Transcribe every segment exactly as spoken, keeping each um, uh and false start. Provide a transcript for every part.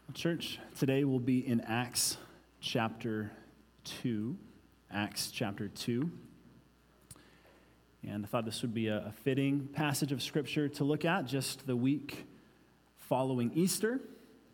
Church, today we'll be in Acts chapter two. Acts chapter two. And I thought this would be a, a fitting passage of Scripture to look at just the week following Easter.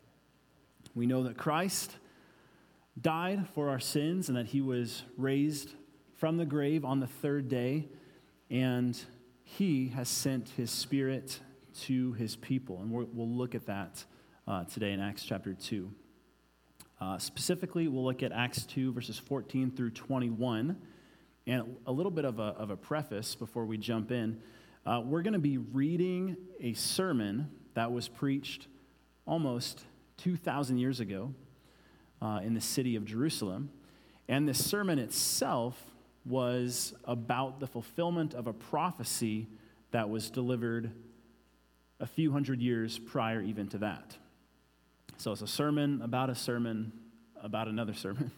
We know that Christ died for our sins and that he was raised from the grave on the third day, and he has sent his Spirit to his people. And we're, we'll look at that Uh, today in Acts chapter two. Uh, specifically, we'll look at Acts two, verses fourteen through twenty-one. And a little bit of a, of a preface before we jump in. Uh, we're going to be reading a sermon that was preached almost two thousand years ago uh, in the city of Jerusalem. And this sermon itself was about the fulfillment of a prophecy that was delivered a few hundred years prior even to that. So it's a sermon about a sermon about another sermon.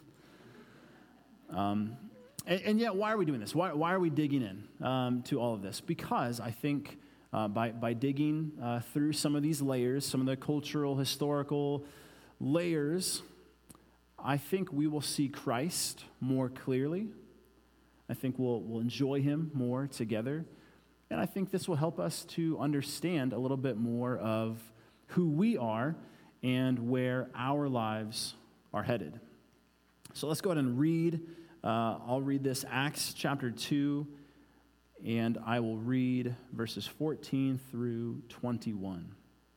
Um, and, and yet, why are we doing this? Why, why are we digging in um, to all of this? Because I think uh, by, by digging uh, through some of these layers, some of the cultural, historical layers, I think we will see Christ more clearly. I think we'll, we'll enjoy him more together. And I think this will help us to understand a little bit more of who we are and where our lives are headed. So let's go ahead and read. Uh, I'll read this, Acts chapter two, and I will read verses fourteen through twenty-one.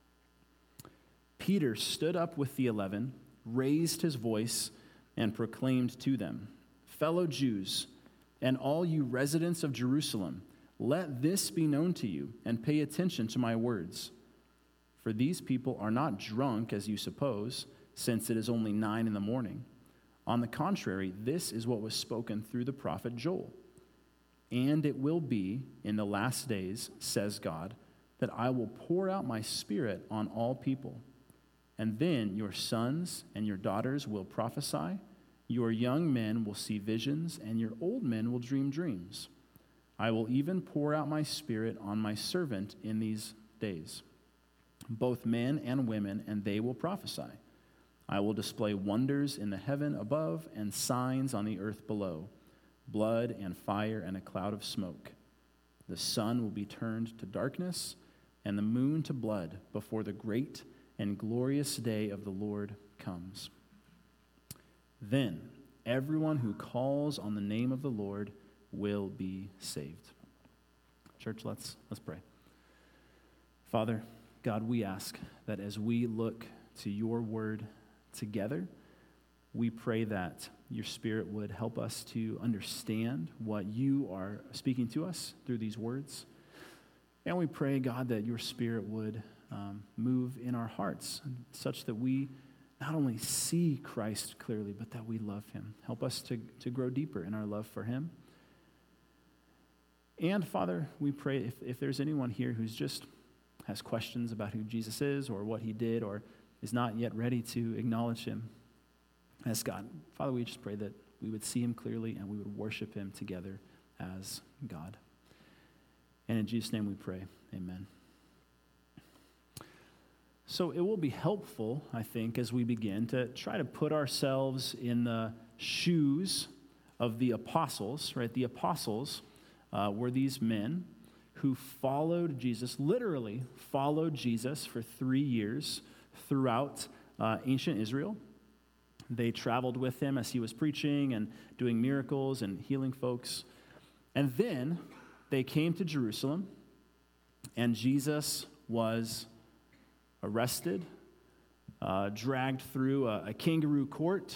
Peter stood up with the eleven, raised his voice, and proclaimed to them, "Fellow Jews, and all you residents of Jerusalem, let this be known to you, and pay attention to my words. For these people are not drunk, as you suppose, since it is only nine in the morning. On the contrary, this is what was spoken through the prophet Joel. And it will be in the last days, says God, that I will pour out my Spirit on all people. And then your sons and your daughters will prophesy, your young men will see visions, and your old men will dream dreams. I will even pour out my Spirit on my servant in these days, both men and women, and they will prophesy. I will display wonders in the heaven above and signs on the earth below, blood and fire and a cloud of smoke. The sun will be turned to darkness and the moon to blood before the great and glorious day of the Lord comes. Then everyone who calls on the name of the Lord will be saved." Church, let's let's pray. Father, God, we ask that as we look to your word together, we pray that your Spirit would help us to understand what you are speaking to us through these words. And we pray, God, that your Spirit would um, move in our hearts such that we not only see Christ clearly, but that we love him. Help us to, to grow deeper in our love for him. And Father, we pray if, if there's anyone here who's just has questions about who Jesus is or what he did or is not yet ready to acknowledge him as God, Father, we just pray that we would see him clearly and we would worship him together as God. And in Jesus' name we pray, amen. So it will be helpful, I think, as we begin to try to put ourselves in the shoes of the apostles, right? The apostles uh, were these men who followed Jesus, literally followed Jesus for three years throughout uh, ancient Israel. They traveled with him as he was preaching and doing miracles and healing folks. And then they came to Jerusalem, and Jesus was arrested, uh, dragged through a, a kangaroo court,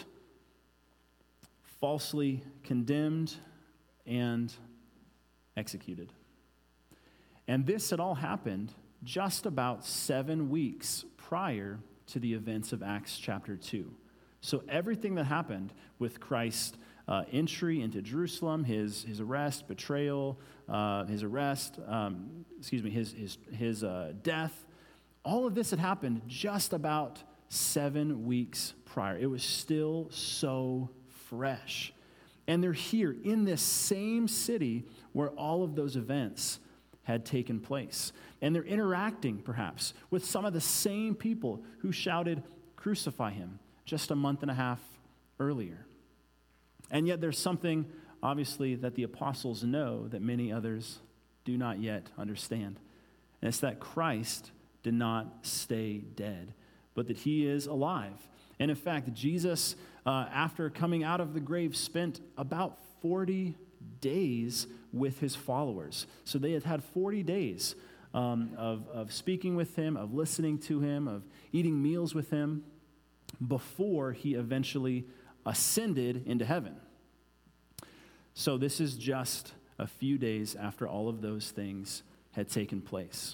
falsely condemned, and executed. And this had all happened just about seven weeks prior to the events of Acts chapter two. So everything that happened with Christ's uh, entry into Jerusalem, his his arrest, betrayal, uh, his arrest, um, excuse me, his his his uh, death, all of this had happened just about seven weeks prior. It was still so fresh. And they're here in this same city where all of those events had taken place. And they're interacting, perhaps, with some of the same people who shouted, crucify him just a month and a half earlier. And yet there's something, obviously, that the apostles know that many others do not yet understand. And it's that Christ did not stay dead, but that he is alive. And in fact, Jesus, uh, after coming out of the grave, spent about forty days with his followers. So they had had forty days um, of, of speaking with him, of listening to him, of eating meals with him, before he eventually ascended into heaven. So this is just a few days after all of those things had taken place.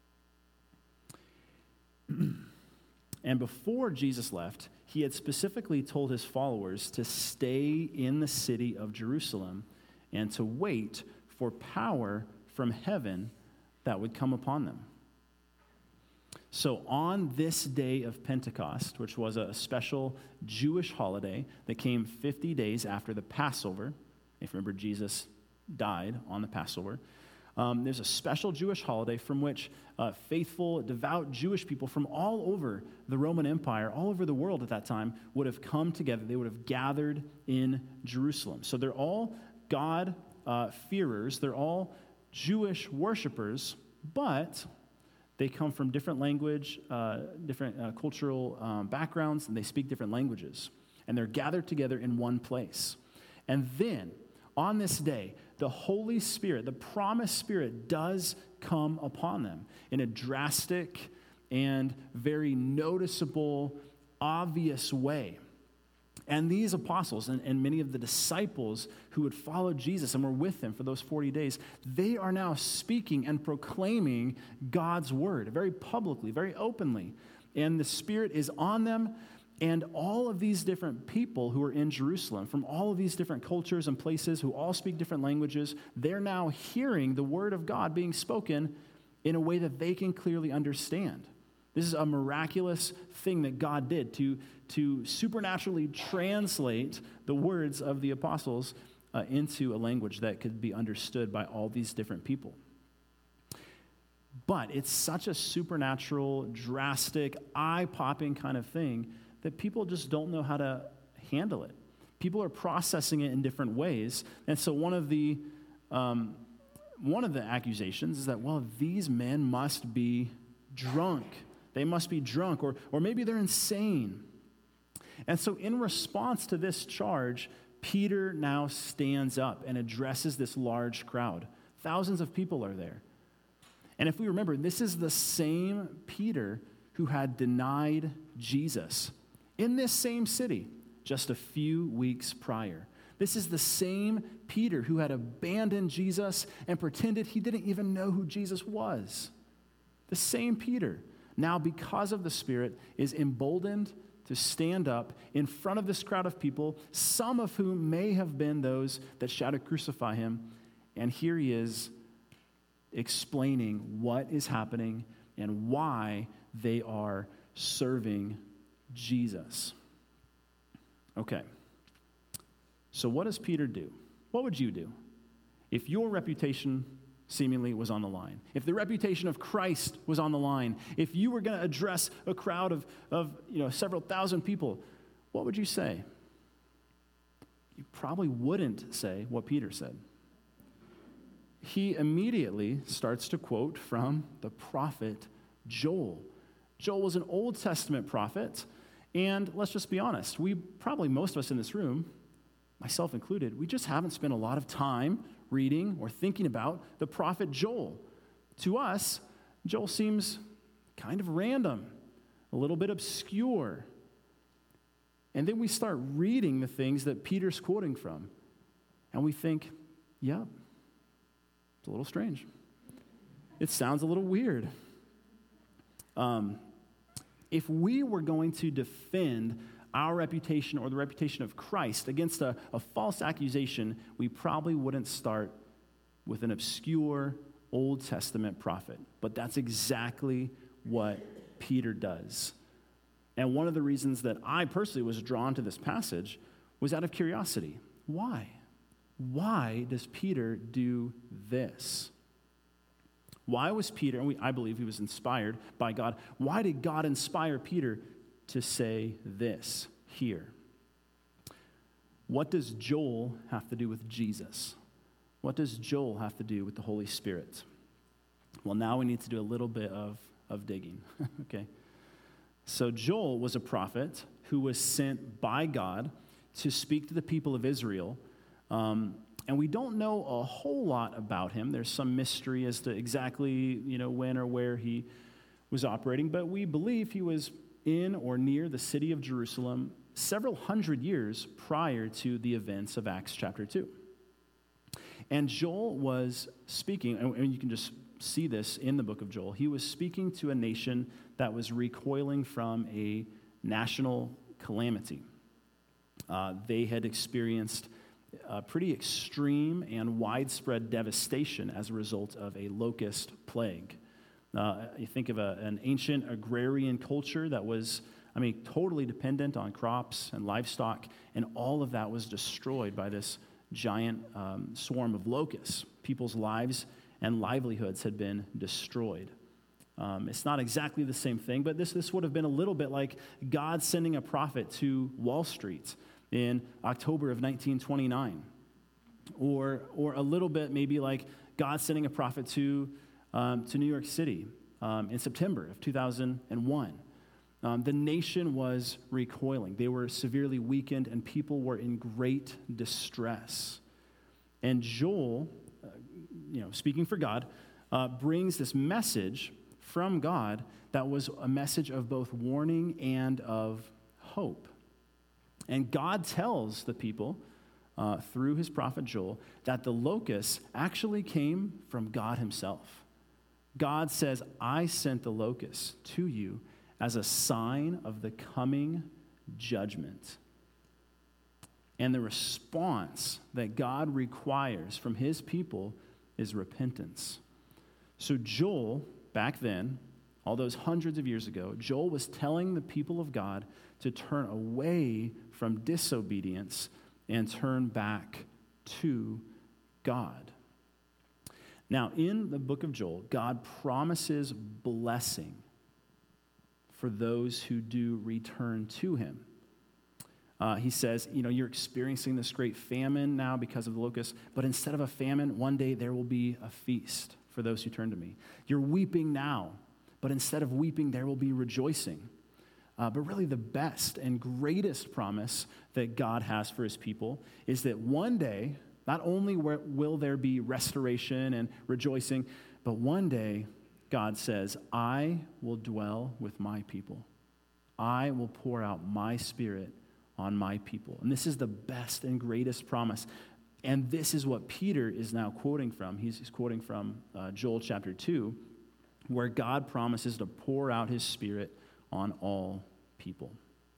And before Jesus left, he had specifically told his followers to stay in the city of Jerusalem and to wait for power from heaven that would come upon them. So on this day of Pentecost, which was a special Jewish holiday that came fifty days after the Passover, if you remember, Jesus died on the Passover, um, there's a special Jewish holiday from which uh, faithful, devout Jewish people from all over the Roman Empire, all over the world at that time, would have come together. They would have gathered in Jerusalem. So they're all God-fearers. Uh, they're all Jewish worshipers, but they come from different language, uh, different uh, cultural um, backgrounds, and they speak different languages. And they're gathered together in one place. And then, on this day, the Holy Spirit, the promised Spirit, does come upon them in a drastic and very noticeable, obvious way. And these apostles and, and many of the disciples who had followed Jesus and were with him for those forty days, they are now speaking and proclaiming God's word very publicly, very openly. And the Spirit is on them. And all of these different people who are in Jerusalem, from all of these different cultures and places who all speak different languages, they're now hearing the word of God being spoken in a way that they can clearly understand. This is a miraculous thing that God did to, to supernaturally translate the words of the apostles uh, into a language that could be understood by all these different people. But it's such a supernatural, drastic, eye-popping kind of thing that people just don't know how to handle it. People are processing it in different ways. And so one of the um, one of the accusations is that, well, these men must be drunk. They must be drunk, or, or maybe they're insane. And so in response to this charge, Peter now stands up and addresses this large crowd. Thousands of people are there. And if we remember, this is the same Peter who had denied Jesus in this same city just a few weeks prior. This is the same Peter who had abandoned Jesus and pretended he didn't even know who Jesus was. The same Peter, now because of the Spirit, is emboldened to stand up in front of this crowd of people, some of whom may have been those that shouted, "Crucify him." And here he is explaining what is happening and why they are serving Jesus. Okay. So what does Peter do? What would you do if your reputation seemingly was on the line? If the reputation of Christ was on the line? If you were going to address a crowd of, of you know, several thousand people, what would you say? You probably wouldn't say what Peter said. He immediately starts to quote from the prophet Joel. Joel was an Old Testament prophet, and let's just be honest, we probably, most of us in this room, myself included, we just haven't spent a lot of time reading or thinking about the prophet Joel. To us, Joel seems kind of random, a little bit obscure. And then we start reading the things that Peter's quoting from, and we think, yeah, it's a little strange. It sounds a little weird. Um, if we were going to defend our reputation or the reputation of Christ against a, a false accusation, we probably wouldn't start with an obscure Old Testament prophet. But that's exactly what Peter does. And one of the reasons that I personally was drawn to this passage was out of curiosity. Why? Why does Peter do this? Why was Peter, and we, I believe he was inspired by God, why did God inspire Peter to say this here. What does Joel have to do with Jesus? What does Joel have to do with the Holy Spirit? Well, now we need to do a little bit of, of digging, okay? So Joel was a prophet who was sent by God to speak to the people of Israel, um, and we don't know a whole lot about him. There's some mystery as to exactly, you know, when or where he was operating, but we believe he was in or near the city of Jerusalem several hundred years prior to the events of Acts chapter two. And Joel was speaking, and you can just see this in the book of Joel. He was speaking to a nation that was recoiling from a national calamity. Uh, they had experienced a pretty extreme and widespread devastation as a result of a locust plague. Uh, you think of a, an ancient agrarian culture that was, I mean, totally dependent on crops and livestock, and all of that was destroyed by this giant um, swarm of locusts. People's lives and livelihoods had been destroyed. Um, it's not exactly the same thing, but this, this would have been a little bit like God sending a prophet to Wall Street in October of nineteen twenty-nine. Or, or a little bit maybe like God sending a prophet to, um, to New York City um, in September of two thousand one. Um, the nation was recoiling. They were severely weakened, and people were in great distress. And Joel, uh, you know, speaking for God, uh, brings this message from God that was a message of both warning and of hope. And God tells the people uh, through his prophet Joel that the locusts actually came from God himself. God says, I sent the locusts to you as a sign of the coming judgment. And the response that God requires from his people is repentance. So Joel, back then, all those hundreds of years ago, Joel was telling the people of God to turn away from disobedience and turn back to God. Now, in the book of Joel, God promises blessing for those who do return to him. Uh, he says, you know, you're experiencing this great famine now because of the locusts, but instead of a famine, one day there will be a feast for those who turn to me. You're weeping now, but instead of weeping, there will be rejoicing. Uh, but really the best and greatest promise that God has for his people is that one day, not only will there be restoration and rejoicing, but one day, God says, I will dwell with my people. I will pour out my spirit on my people. And this is the best and greatest promise. And this is what Peter is now quoting from. He's, he's quoting from uh, Joel chapter two, where God promises to pour out his spirit on all people.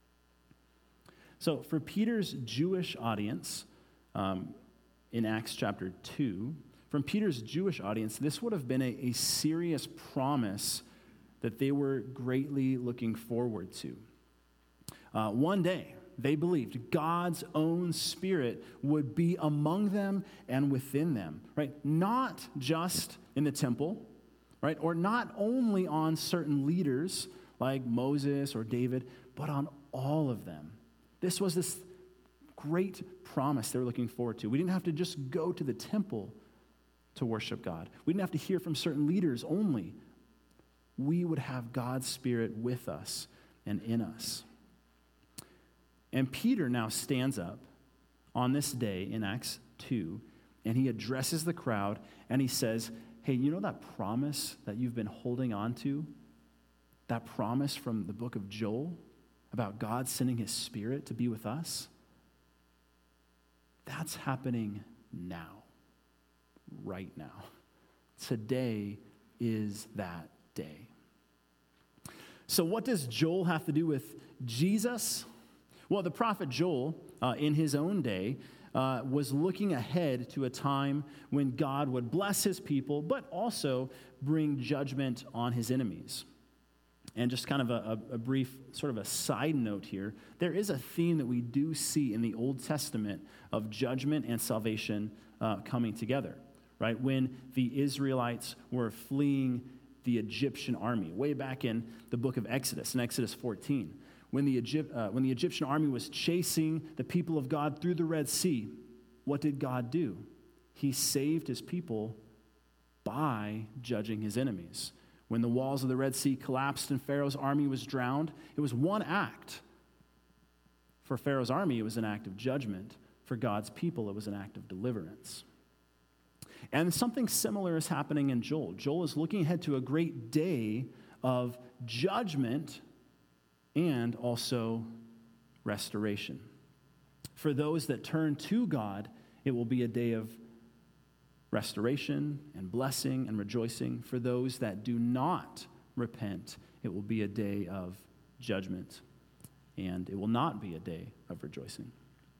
So for Peter's Jewish audience, um, in Acts chapter two, from Peter's Jewish audience, this would have been a, a serious promise that they were greatly looking forward to. Uh, one day, they believed God's own Spirit would be among them and within them, right? Not just in the temple, right? Or not only on certain leaders like Moses or David, but on all of them. This was this great promise they were looking forward to. We didn't have to just go to the temple to worship God. We didn't have to hear from certain leaders only. We would have God's Spirit with us and in us. And Peter now stands up on this day in Acts two, and he addresses the crowd, and he says, hey, you know that promise that you've been holding on to? That promise from the book of Joel about God sending his Spirit to be with us? That's happening now. Right now. Today is that day. So what does Joel have to do with Jesus? Well, the prophet Joel, uh, in his own day, uh, was looking ahead to a time when God would bless his people, but also bring judgment on his enemies. And just kind of a, a, a brief sort of a side note here, there is a theme that we do see in the Old Testament of judgment and salvation uh, coming together. Right, when the Israelites were fleeing the Egyptian army, way back in the book of Exodus, in Exodus fourteen, When the, Egypt, uh, when the Egyptian army was chasing the people of God through the Red Sea, what did God do? He saved his people by judging his enemies. When the walls of the Red Sea collapsed and Pharaoh's army was drowned, it was one act. For Pharaoh's army, it was an act of judgment. For God's people, it was an act of deliverance. And something similar is happening in Joel. Joel is looking ahead to a great day of judgment and also restoration. For those that turn to God, it will be a day of restoration and blessing and rejoicing. For those that do not repent, it will be a day of judgment, and it will not be a day of rejoicing.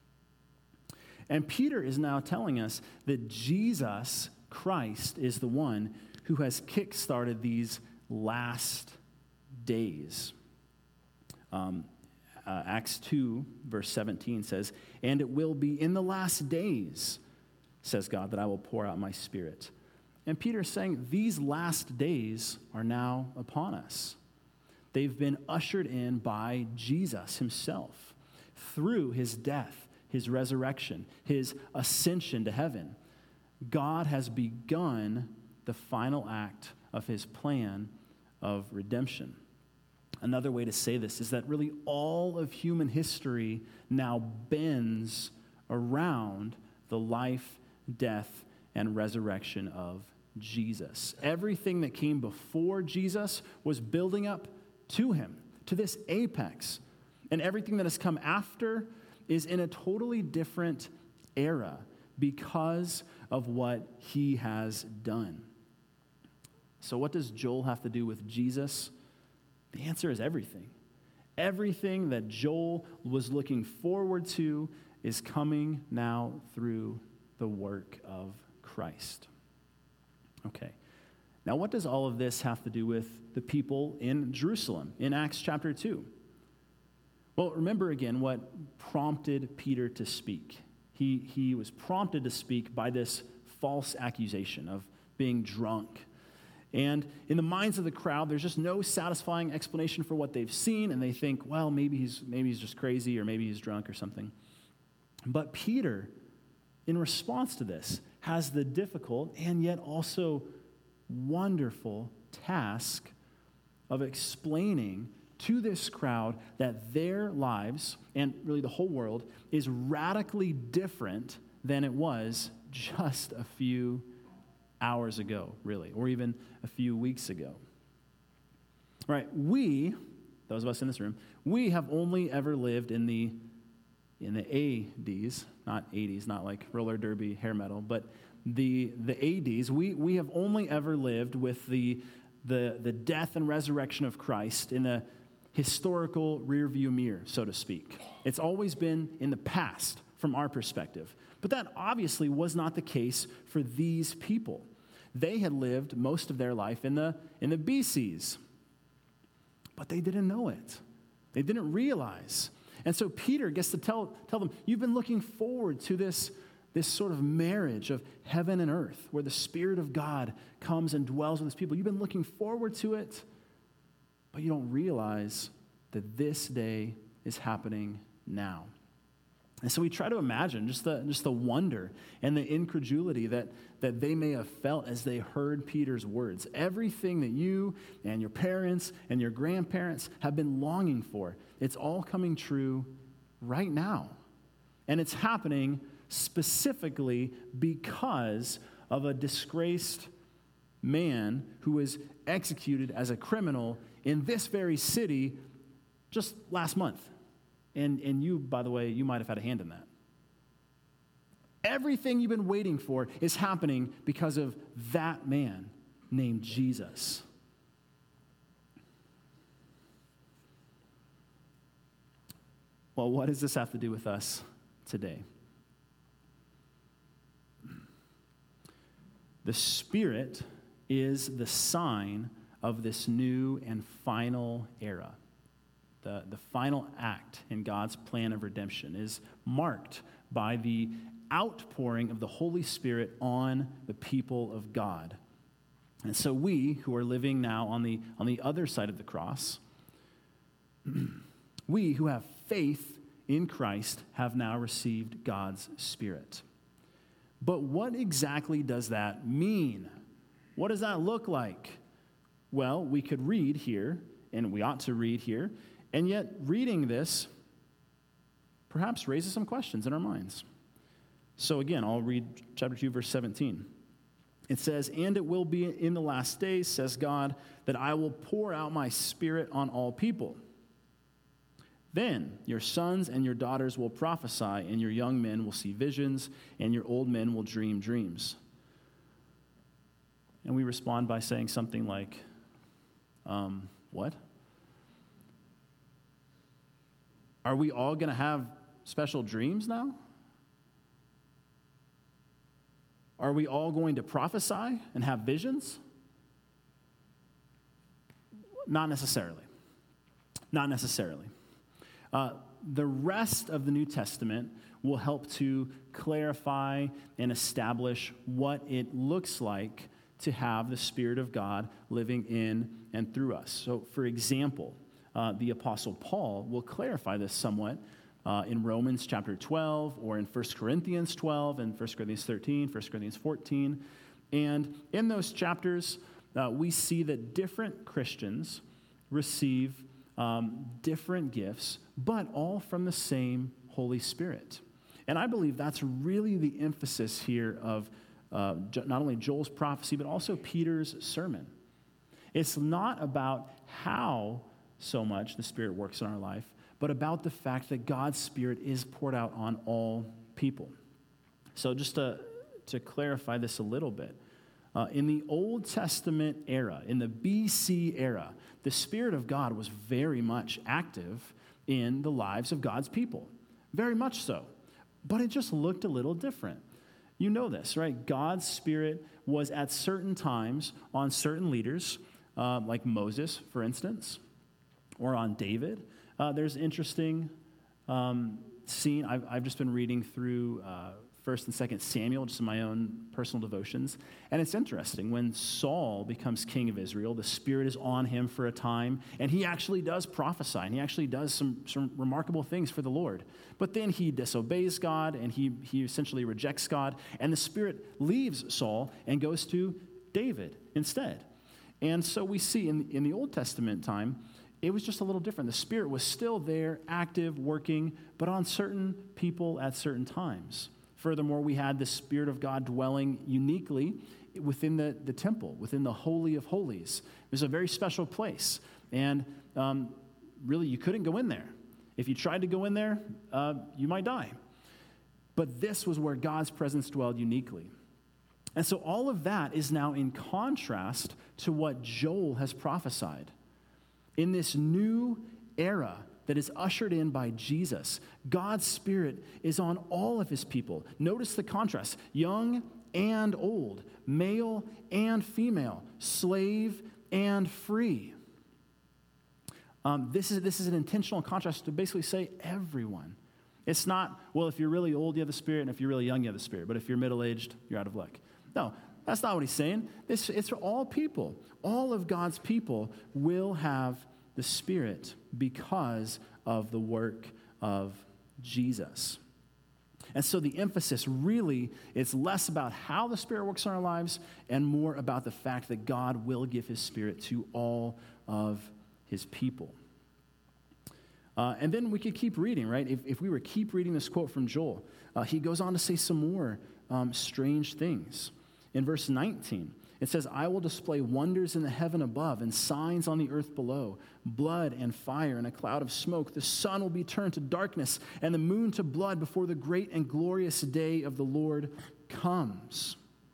And Peter is now telling us that Jesus Christ is the one who has kick-started these last days. Um, uh, Acts two, verse seventeen says, "And it will be in the last days, says God, that I will pour out my Spirit." And Peter is saying these last days are now upon us. They've been ushered in by Jesus himself through his death, his resurrection, his ascension to heaven. God has begun the final act of his plan of redemption. Another way to say this is that really all of human history now bends around the life, death, and resurrection of Jesus. Everything that came before Jesus was building up to him, to this apex. And everything that has come after is in a totally different era because of what he has done. So what does Joel have to do with Jesus? The answer is everything. Everything that Joel was looking forward to is coming now through the work of Christ. Okay. Now, what does all of this have to do with the people in Jerusalem in Acts chapter two? Well, remember again what prompted Peter to speak. He, he was prompted to speak by this false accusation of being drunk. And in the minds of the crowd, there's just no satisfying explanation for what they've seen, and they think, well, maybe he's maybe he's just crazy, or maybe he's drunk or something. But Peter, in response to this, has the difficult and yet also wonderful task of explaining to this crowd that their lives, and really the whole world, is radically different than it was just a few hours ago, really, or even a few weeks ago. All right, we, those of us in this room, we have only ever lived in the in the A Ds, not eighties, not like roller derby, hair metal, but the the A Ds. We we have only ever lived with the the the death and resurrection of Christ in the historical rearview mirror, so to speak. It's always been in the past from our perspective. But that obviously was not the case for these people. They had lived most of their life in the in the B Cs. But they didn't know it. They didn't realize. And so Peter gets to tell, tell them, you've been looking forward to this, this sort of marriage of heaven and earth, where the Spirit of God comes and dwells with his people. You've been looking forward to it, but you don't realize that this day is happening now. And so we try to imagine just the, just the wonder and the incredulity that, that they may have felt as they heard Peter's words. Everything that you and your parents and your grandparents have been longing for, it's all coming true right now. And it's happening specifically because of a disgraced man who was executed as a criminal in this very city just last month. And, and you, by the way, you might have had a hand in that. Everything you've been waiting for is happening because of that man named Jesus. Well, what does this have to do with us today? The Spirit is the sign of this new and final era. The, the final act in God's plan of redemption is marked by the outpouring of the Holy Spirit on the people of God. And so we, who are living now on the, on the other side of the cross, we who have faith in Christ have now received God's Spirit. But what exactly does that mean? What does that look like? Well, we could read here, and we ought to read here, and yet reading this perhaps raises some questions in our minds. So again, I'll read chapter two, verse seventeen. It says, "And it will be in the last days, says God, that I will pour out my Spirit on all people. Then your sons and your daughters will prophesy, and your young men will see visions, and your old men will dream dreams." And we respond by saying something like, um, what? Are we all going to have special dreams now? Are we all going to prophesy and have visions? Not necessarily. Not necessarily. Uh, the rest of the New Testament will help to clarify and establish what it looks like to have the Spirit of God living in and through us. So, for example, uh, the Apostle Paul will clarify this somewhat uh, in Romans chapter twelve, or in First Corinthians twelve, and First Corinthians thirteen, First Corinthians fourteen. And in those chapters, uh, we see that different Christians receive um, different gifts, but all from the same Holy Spirit. And I believe that's really the emphasis here of uh, not only Joel's prophecy, but also Peter's sermon. It's not about how so much the Spirit works in our life, but about the fact that God's Spirit is poured out on all people. So just to, to clarify this a little bit, uh, in the Old Testament era, in the B C era, the Spirit of God was very much active in the lives of God's people. Very much so. But it just looked a little different. You know this, right? God's Spirit was at certain times on certain leaders, uh, like Moses, for instance, or on David. Uh, there's interesting um, scene. I've, I've just been reading through uh, First and Second Samuel, just in my own personal devotions. And it's interesting. When Saul becomes king of Israel, the Spirit is on him for a time, and he actually does prophesy, and he actually does some, some remarkable things for the Lord. But then he disobeys God, and he, he essentially rejects God, and the Spirit leaves Saul and goes to David instead. And so we see in, in the Old Testament time, it was just a little different. The Spirit was still there, active, working, but on certain people at certain times. Furthermore, we had the Spirit of God dwelling uniquely within the, the temple, within the Holy of Holies. It was a very special place. And um, really, you couldn't go in there. If you tried to go in there, uh, you might die. But this was where God's presence dwelled uniquely. And so all of that is now in contrast to what Joel has prophesied. In this new era that is ushered in by Jesus, God's Spirit is on all of his people. Notice the contrast: young and old, male and female, slave and free. Um, this is this is an intentional contrast to basically say everyone. It's not, well, if you're really old, you have the Spirit, and if you're really young, you have the Spirit. But if you're middle-aged, you're out of luck. No, that's not what he's saying. This, it's for all people. All of God's people will have the Spirit because of the work of Jesus. And so the emphasis really is less about how the Spirit works in our lives and more about the fact that God will give his Spirit to all of his people. Uh, and then we could keep reading, right? If, if we were keep reading this quote from Joel, uh, he goes on to say some more um, strange things. In verse nineteen, it says, "I will display wonders in the heaven above and signs on the earth below, blood and fire and a cloud of smoke. The sun will be turned to darkness and the moon to blood before the great and glorious day of the Lord comes."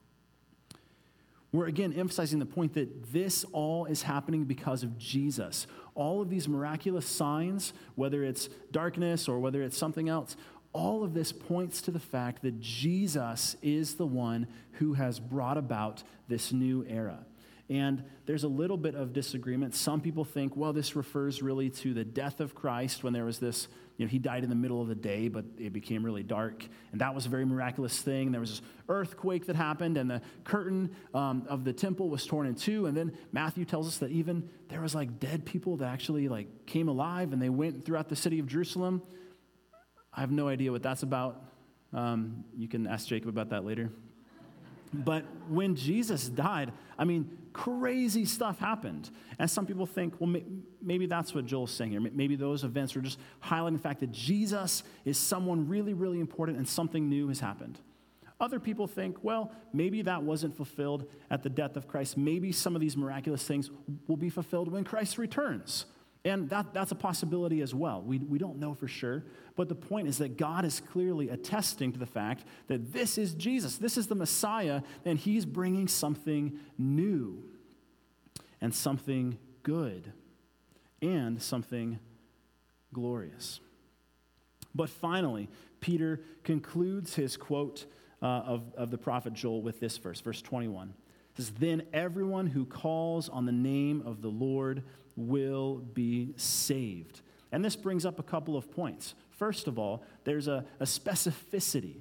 We're again emphasizing the point that this all is happening because of Jesus. All of these miraculous signs, whether it's darkness or whether it's something else, all of this points to the fact that Jesus is the one who has brought about this new era. And there's a little bit of disagreement. Some people think, well, this refers really to the death of Christ when there was this, you know, he died in the middle of the day, but it became really dark. And that was a very miraculous thing. There was this earthquake that happened, and the curtain um, of the temple was torn in two. And then Matthew tells us that even there was like dead people that actually like came alive, and they went throughout the city of Jerusalem. I have no idea what that's about. Um, you can ask Jacob about that later. But when Jesus died, I mean, crazy stuff happened. And some people think, well, may- maybe that's what Joel's saying here. Maybe those events are just highlighting the fact that Jesus is someone really, really important and something new has happened. Other people think, well, maybe that wasn't fulfilled at the death of Christ. Maybe some of these miraculous things will be fulfilled when Christ returns. And that, that's a possibility as well. We, we don't know for sure. But the point is that God is clearly attesting to the fact that this is Jesus. This is the Messiah, and he's bringing something new and something good and something glorious. But finally, Peter concludes his quote uh, of, of the prophet Joel with this verse, verse twenty-one. It says, "Then everyone who calls on the name of the Lord will be saved." And this brings up a couple of points. First of all, there's a, a specificity.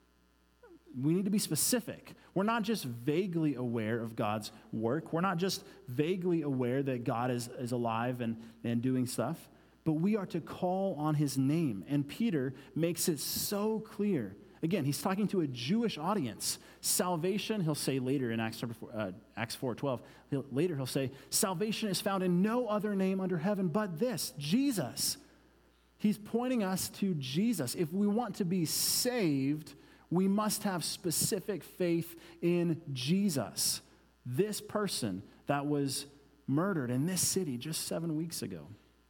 We need to be specific. We're not just vaguely aware of God's work. We're not just vaguely aware that God is, is alive and, and doing stuff, but we are to call on his name. And Peter makes it so clear. Again, he's talking to a Jewish audience. Salvation, he'll say later in Acts, uh, Acts four twelve, he'll, later he'll say, salvation is found in no other name under heaven but this, Jesus. He's pointing us to Jesus. If we want to be saved, we must have specific faith in Jesus, this person that was murdered in this city just seven weeks ago.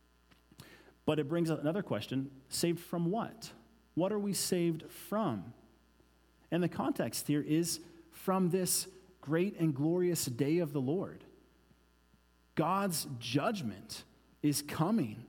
But it brings up another question, saved from what? What are we saved from? And the context here is from this great and glorious day of the Lord. God's judgment is coming.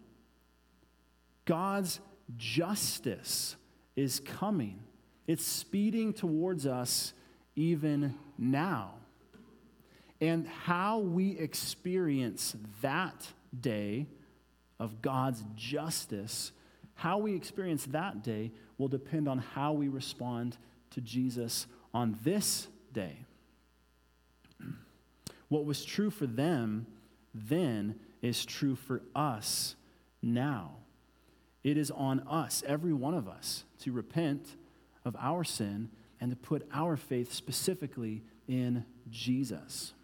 God's justice is coming. It's speeding towards us even now. And how we experience that day of God's justice, how we experience that day will depend on how we respond to Jesus on this day. What was true for them then is true for us now. It is on us, every one of us, to repent of our sin and to put our faith specifically in Jesus.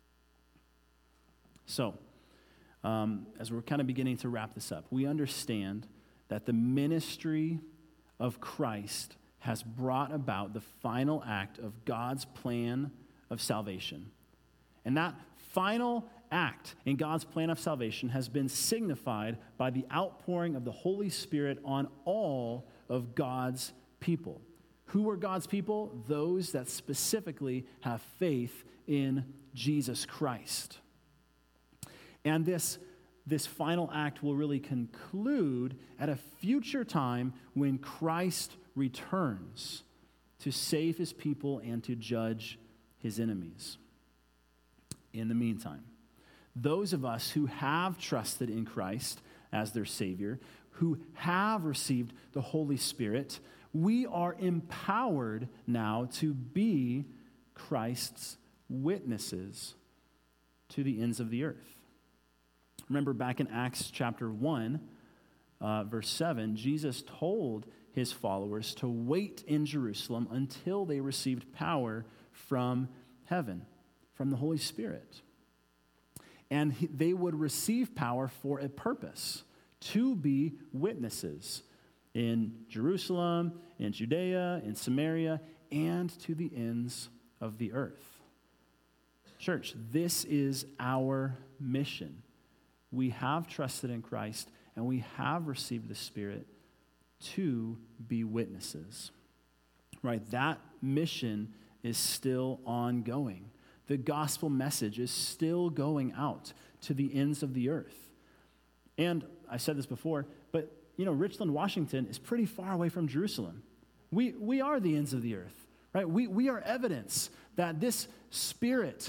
So, um, as we're kind of beginning to wrap this up, we understand that the ministry of Christ has brought about the final act of God's plan of salvation. And that final act in God's plan of salvation has been signified by the outpouring of the Holy Spirit on all of God's people. Who are God's people? Those that specifically have faith in Jesus Christ. And this This final act will really conclude at a future time when Christ returns to save his people and to judge his enemies. In the meantime, those of us who have trusted in Christ as their Savior, who have received the Holy Spirit, we are empowered now to be Christ's witnesses to the ends of the earth. Remember back in Acts chapter one, uh, verse seven, Jesus told his followers to wait in Jerusalem until they received power from heaven, from the Holy Spirit. And he, they would receive power for a purpose, to be witnesses in Jerusalem, in Judea, in Samaria, and to the ends of the earth. Church, this is our mission. We have trusted in Christ, and we have received the Spirit to be witnesses. Right? That mission is still ongoing. The gospel message is still going out to the ends of the earth. And I said this before, but you know, Richland, Washington is pretty far away from Jerusalem. We we are the ends of the earth, right? We we are evidence that this Spirit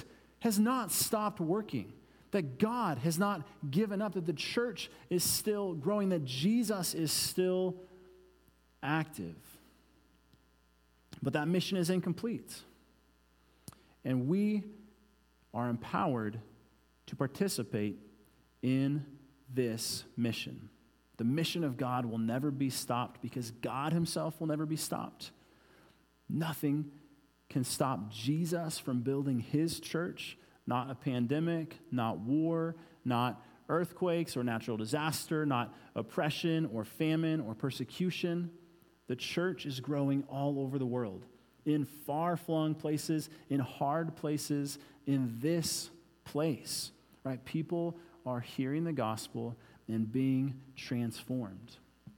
has not stopped working, that God has not given up, that the church is still growing, that Jesus is still active. But that mission is incomplete. And we are empowered to participate in this mission. The mission of God will never be stopped because God himself will never be stopped. Nothing can stop Jesus from building his church, not a pandemic, not war, not earthquakes or natural disaster, not oppression or famine or persecution. The church is growing all over the world, in far-flung places, in hard places, in this place, right? People are hearing the gospel and being transformed.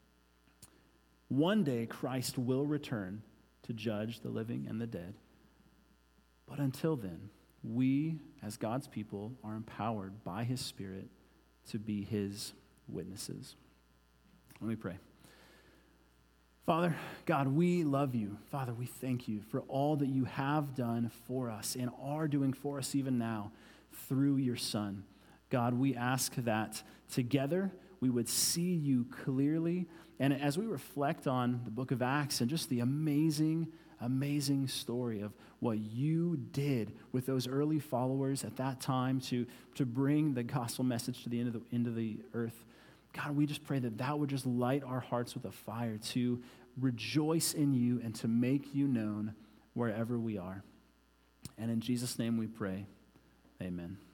One day, Christ will return to judge the living and the dead. But until then, we, as God's people, are empowered by his Spirit to be his witnesses. Let me pray. Father, God, we love you. Father, we thank you for all that you have done for us and are doing for us even now through your Son. God, we ask that together we would see you clearly. And as we reflect on the book of Acts and just the amazing, amazing story of what you did with those early followers at that time to, to bring the gospel message to the end of the, end of the earth, God, we just pray that that would just light our hearts with a fire to rejoice in you and to make you known wherever we are. And in Jesus' name we pray, amen.